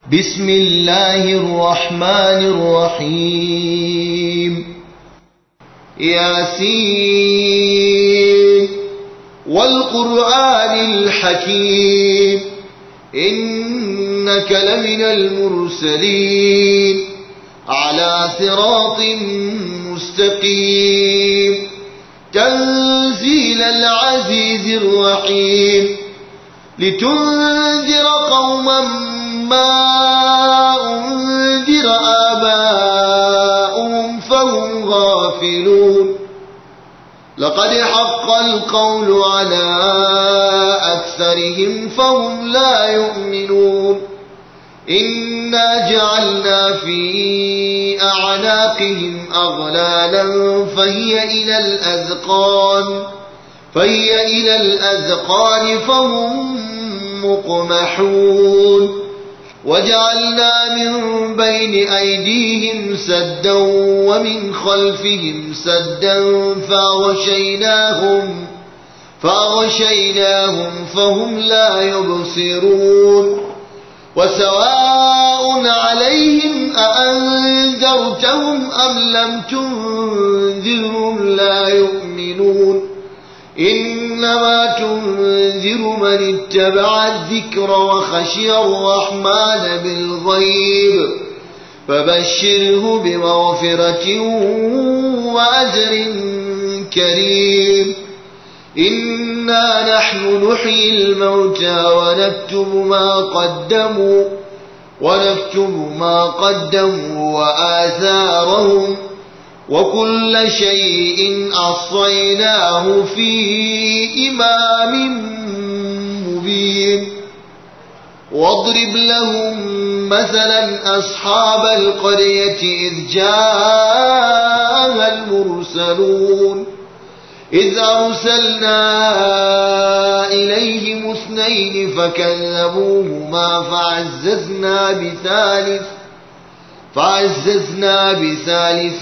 بسم الله الرحمن الرحيم ياسين والقرآن الحكيم إنك لمن المرسلين على صراط مستقيم تنزيل العزيز الرحيم لتنذر قوما ما أنذر آباؤهم فهم غافلون لقد حق القول على أكثرهم فهم لا يؤمنون إنا جعلنا في أعناقهم أغلالا فهي إلى الأذقان فهم مقمحون وجعلنا من بين أيديهم سدا ومن خلفهم سدا فأغشيناهم فهم لا يبصرون وسواء عليهم أأنذرتهم أم لم تنذرهم لا يؤمنون إنما تنذر من اتبع الذكر وخشي الرحمن بالغيب فبشره بمغفرة وأجر كريم إنا نحن نحيي الموتى ونكتب ما قدموا وآثارهم وكل شيء أحصيناه في إمام مبين واضرب لهم مثلا أصحاب القرية إذ جاءها المرسلون إذ أرسلنا إليهم 2 فكذبوهما فعززنا بثالث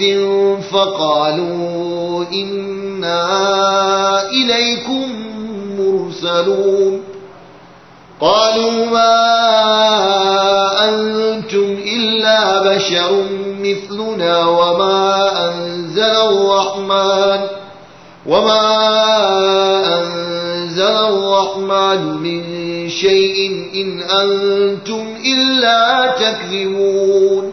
فقالوا إنا إليكم مرسلون قالوا ما أنتم إلا بشر مثلنا وما أنزل الرحمن من شيء إن أنتم إلا تكذبون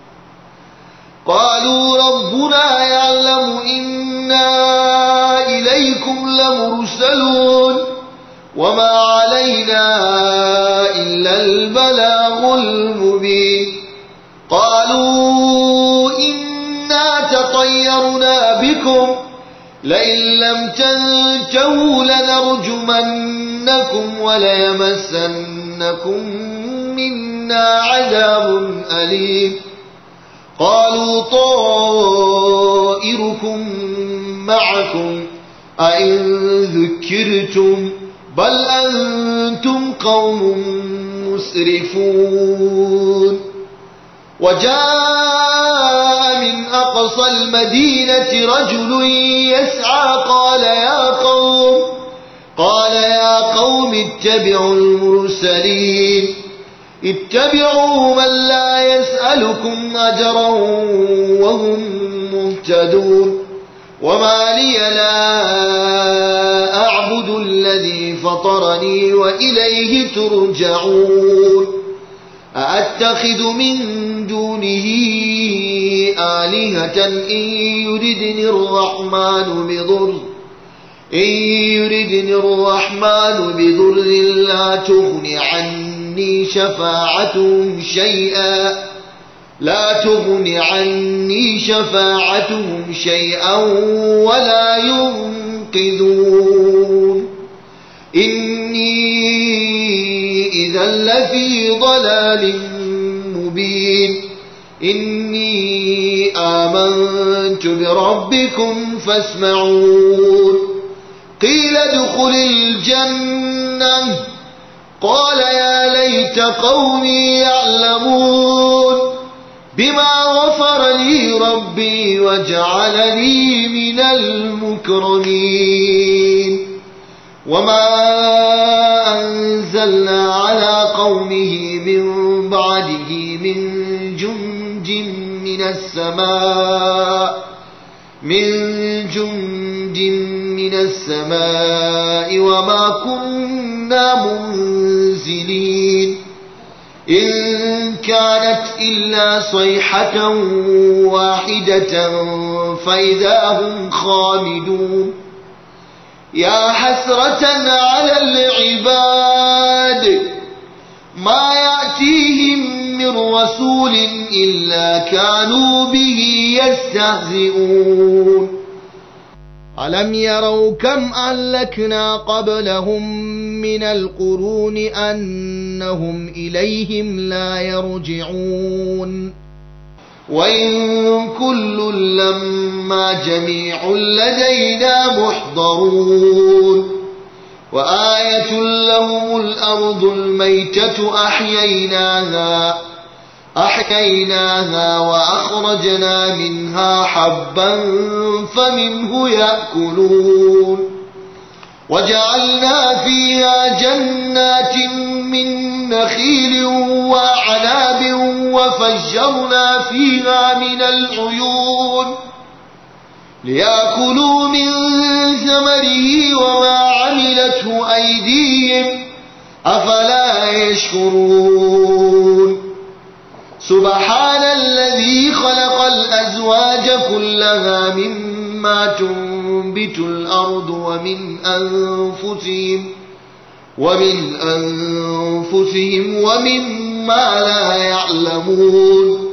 قالوا ربنا يعلم إنا إليكم لمرسلون وما علينا إلا البلاغ المبين قالوا إنا تطيرنا بكم لئن لم تنتهوا لنرجمنكم وليمسنكم منا عذاب أليم قالوا طائركم معكم أئن ذكرتم بل أنتم قوم مسرفون وجاء من أقصى المدينة رجل يسعى قال يا قوم اتبعوا المرسلين اتبعوا من لا يسألكم أجرا وهم مهتدون وما لي لا أعبد الذي فطرني وإليه ترجعون أأتخذ من دونه آلهة إن يردني الرحمن بضر لا تغن عني شفاعتهم شيئا ولا ينقذون إني إذا لفي ضلال مبين إني آمنت بربكم فاسمعون قيل ادخل الجنة قال يا ليت قومي يعلمون بما غفر لي ربي وجعلني من المكرمين وما أنزلنا على قومه من بعد بعده من جند من السماء وما كنا منزلين إن كانت إلا صيحة واحدة فإذا هم خامدون يا حسرة على العباد ما يأتيهم من رسول إلا كانوا به يستهزئون ألم يروا كم أهلكنا قبلهم من القرون أنهم إليهم لا يرجعون وإن كل لما جميع لدينا محضرون وآية لهم الأرض الميتة أحييناها وأخرجنا منها حبا فمنه يأكلون وجعلنا فيها جنات من نخيل وأعناب وفجرنا فيها من العيون ليأكلوا من ثمره وما عملته أيديهم أفلا يشكرون سبحان الذي خلق الأزواج كلها مما تنبت الأرض ومن أنفسهم ومما لا يعلمون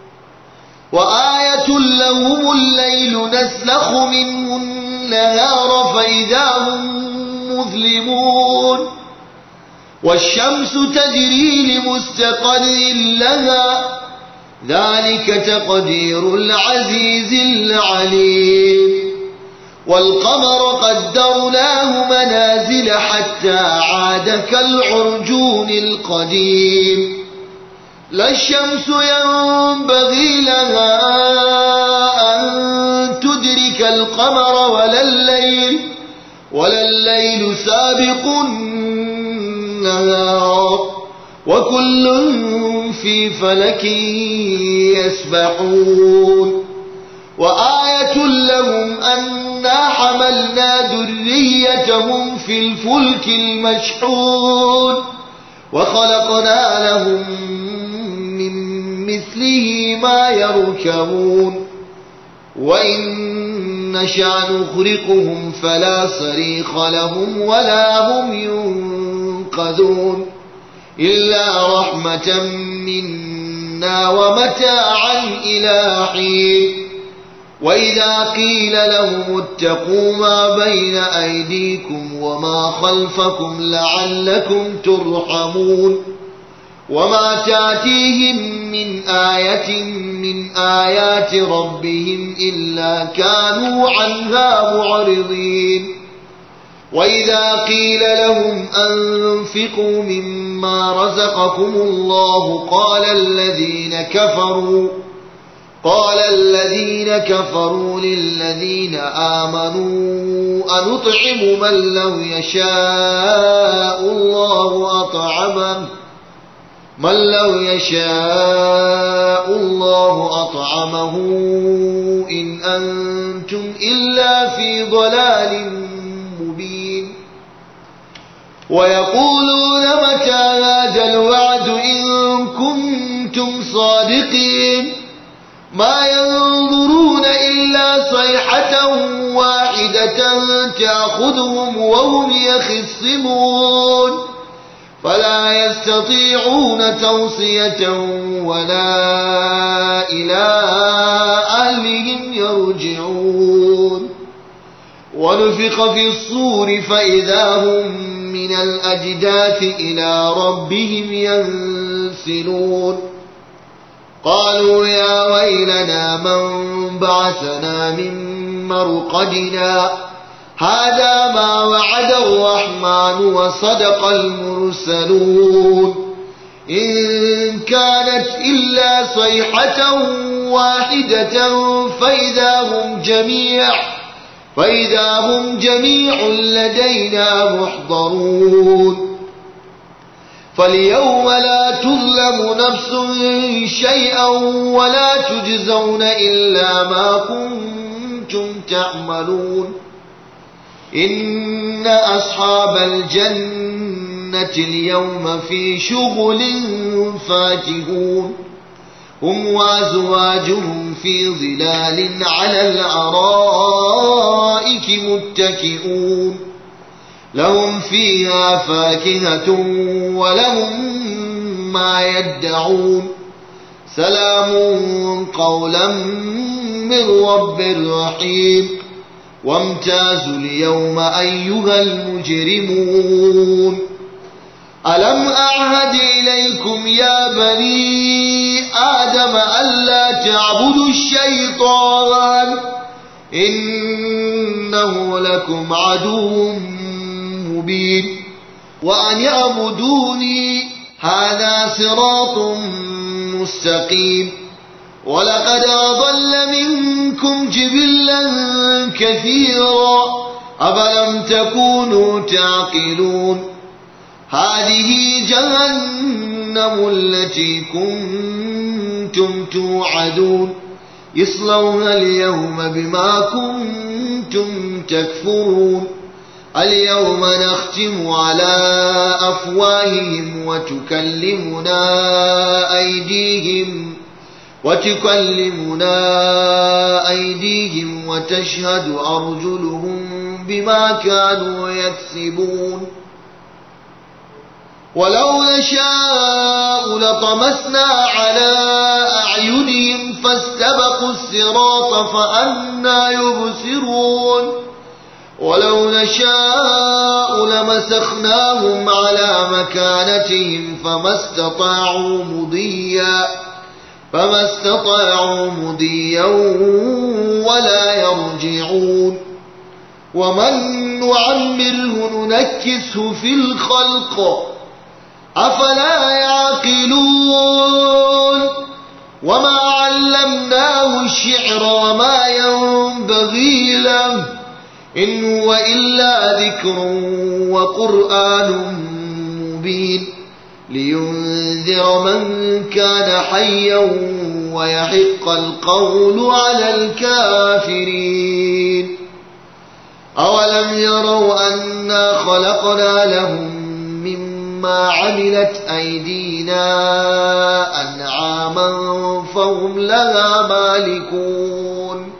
وآية لهم الليل نسلخ منه النهار فإذا هم مظلمون والشمس تجري لمستقر لها ذلك تقدير العزيز العليم والقمر قدرناه منازل حتى عاد كالعرجون القديم لا الشمس ينبغي لها أن تدرك القمر ولا الليل سابق النهار وكل في فلك يسبحون وآية لهم أنا حملنا ذريتهم في الفلك المشحون وخلقنا لهم من مثله ما يركبون وإن نشأ نغرقهم فلا صريخ لهم ولا هم ينقذون إلا رحمة منا ومتاعا إلى حين وإذا قيل لهم اتقوا ما بين أيديكم وما خلفكم لعلكم ترحمون وما تأتيهم من آية من آيات ربهم إلا كانوا عنها معرضين وإذا قيل لهم أنفقوا مما رزقكم الله قال الذين كفروا للذين آمنوا أنطعم من لو يشاء الله أطعمه إن أنتم إلا في ضلال مبين ويقولون متى هذا الوعد إن كنتم صادقين ما ينظرون إلا صيحة واحدة تأخذهم وهم يخصمون فلا يستطيعون توصية ولا إلى أهلهم يرجعون ونفخ في الصور فإذا هم من الأجداث إلى ربهم ينسلون قالوا يا ويلنا من بعثنا من مرقدنا هذا ما وعد الرحمن وصدق المرسلون إن كانت إلا صيحة واحدة فإذا هم جميع لدينا محضرون فاليوم لا تظلم نفس شيئا ولا تجزون إلا ما كنتم تعملون إن أصحاب الجنة اليوم في شغل فاكهون هم وأزواجهم في ظلال على الأرائك متكئون لهم فيها فاكهة ولهم ما يدعون سلام قولا من رب رحيم وامتازوا اليوم أيها المجرمون ألم أعهد إليكم يا بني آدم ألا تعبدوا الشيطان إنه لكم عدو مبين وأن يعبدوني هذا صراط مستقيم ولقد أضل منكم جبلا كثيرا أفلم تكونوا تعقلون هذه جهنم التي كنتم توعدون اصلوها اليوم بما كنتم تكفرون اليوم نختم على أفواههم وتكلمنا أيديهم وتشهد أرجلهم بما كانوا يكسبون ولو نشاء لطمسنا على أعينهم فاستبقوا الصراط فأنى يبصرون ولو نشاء لمسخناهم على مكانتهم فما استطاعوا مضيا ولا يرجعون ومن نعمره ننكسه في الخلق أفلا يعقلون وما علمناه الشعر وما ينبغي له إن هو إلا ذكر وقرآن مبين لينذر من كان حيا ويحق القول على الكافرين أولم يروا أنا خلقنا لهم مما عملت أيدينا أنعاما فهم لها مالكون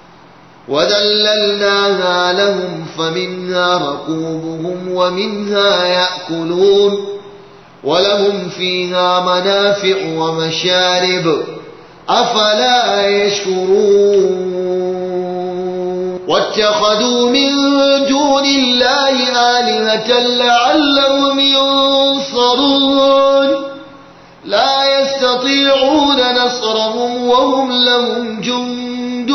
وذللناها لهم فمنها ركوبهم ومنها يأكلون ولهم فيها منافع ومشارب أفلا يشكرون واتخذوا من دون الله آلهة لعلهم ينصرون لا يستطيعون نصرهم وهم لهم جند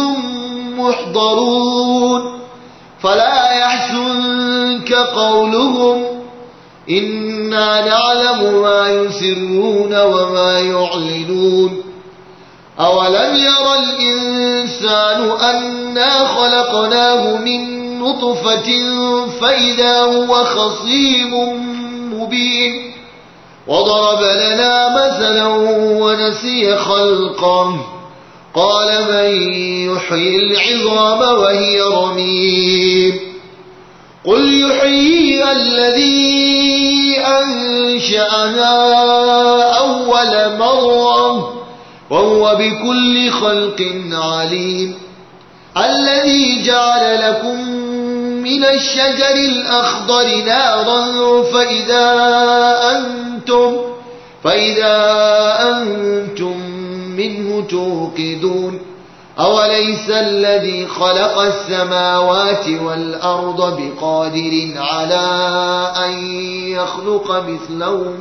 محضرون فلا يحزنك قولهم إنا نعلم ما يسرون وما يعلنون أولم ير الإنسان أنا خلقناه من نطفة فإذا هو خصيم مبين وضرب لنا مثلا ونسي خلقه قال من يحيي العظام وهي رميم قل يحييها الذي أنشأها أول مرة وهو بكل خلق عليم الذي جعل لكم من الشجر الأخضر نارا فإذا أنتم منه توقدون أوليس الذي خلق السماوات والأرض بقادر على أن يخلق مثلهم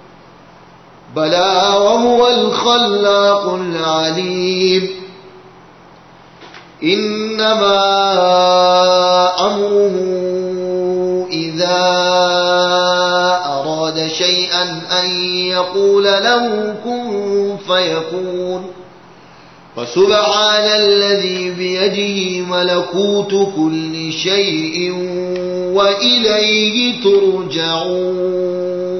بلى وهو الخلاق العليم إنما أمره إذا أراد شيئا أن يقول له كن فيكون فسبحان الذي بيده ملكوت كل شيء وإليه ترجعون